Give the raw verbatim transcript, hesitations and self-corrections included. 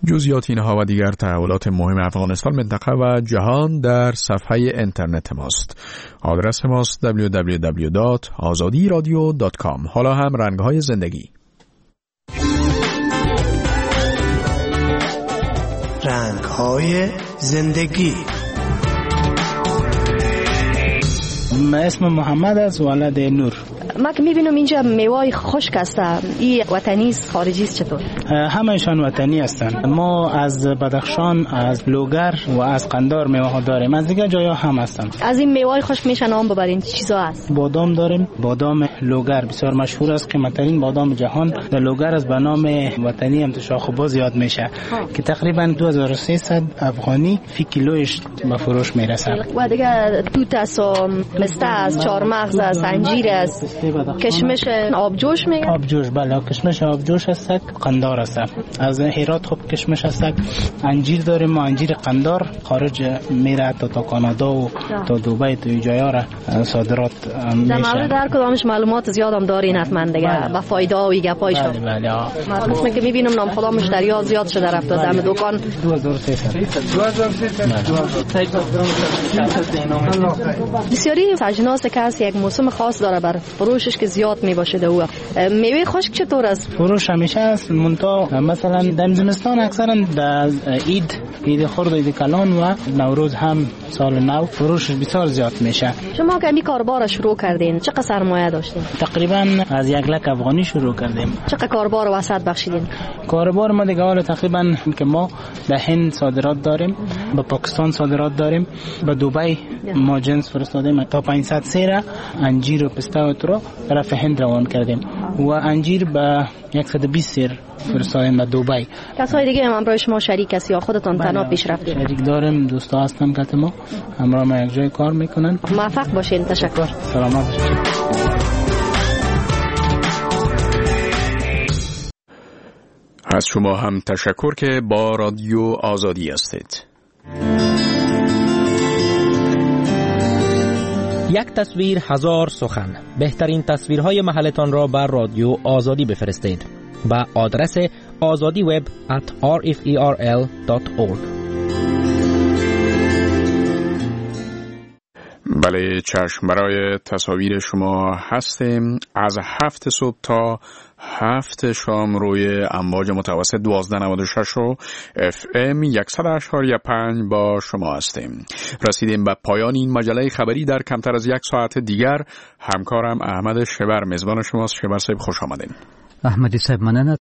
جزئیات اینها و دیگر تحولات مهم افغانستان، منطقه و جهان در صفحه اینترنت ماست. آدرس ماست دبلیو دبلیو دبلیو دات آزادی رادیو دات کام. حالا هم رنگ‌های زندگی. رنگ‌های زندگی. من اسم محمد است، ولد نور. ما که میبینم اینجا میوای خشک است، این وطنی است خارجی است چطور؟ همه‌شان وطنی هستند. ما از بدخشان، از لوگر و از قندار میوه ها داریم، از دیگه جایا هم هستند. از این میوای خشک میشه نام ببرین چیزا هست؟ بادام داریم، بادام لوگر بسیار مشهور است، قیمت‌ترین بادام جهان در لوگر است، به نام وطنی امتشاخوبا زیاد میشه ها. که تقریبا دو هزار و سیصد افغانی فی کیلویش به فروش میرسه. و دیگه توت است، مسته است، چهارمغز است، انجیر است، کشمش آبجوش میگه؟ آبجوش، بله، کشمش آبجوش است، قندار است. از هرات خوب کشمش است. انجیر داریم، ما انجیر قندار خارج میره تا تا کانادا و تا دبی تا جایا را صادرات میشه. در مورد هر کدامش معلومات زیادم دارین حتما دیگه، با فایده و گپایش. بله بله. مثلا که میبینم نام خدا مشتریات زیاد شده رفته از همه دکان. دو هزار و سیصد. بسیاری اجناس که هست یک موسم خاص داره بر فروشش که زیاد میباشه. او میوه خشک چطور است؟ فروش همیشه است، منتها مثلا در زمستان اکثرا در عید عید خرد، عید کلان و نوروز هم سال نو فروشش بسیار زیاد میشه. شما که این کاربار شروع کردین چقدر سرمایه داشتین؟ تقریبا از یک لک افغانی شروع کردیم. چقدر کاربار وسط بخشیدین؟ کاربار ما دیگه حالا تقریبا که ما به هند صادرات داریم، به پاکستان صادرات داریم، به دبی ما جنس فرستادیم تا پانصد سیره انجیر و پسته و ترو طرف هند روان کردیم و انجیر به صد و بیست سیر فرستادیم به دبی. کسای دیگه هم همراه شما شریک هست یا خودتون تنها پیش رفتید؟ شریک داریم، دوستا هستن که ما همراه ما یک جای کار میکنن. موفق باشین. تشکر. سلامت باشین. از شما هم تشکر که با رادیو آزادی هستید. یک تصویر هزار سخن. بهترین تصویرهای محلتان را بر رادیو آزادی بفرستید با آدرس آزادی وب ات آر اف ای آر ال دات اورگ. بله چشم، برای تصاویر شما هستیم. از هفت صبح تا هفت شام روی امواج متوسط دوازده نود و شش و اف ام صد و هشت و پنج با شما هستیم. رسیدیم به پایان این مجله خبری. در کمتر از یک ساعت دیگر همکارم احمد شبر میزبان شماست. شبر صاحب خوش آمدین. احمدی صاحب مننه.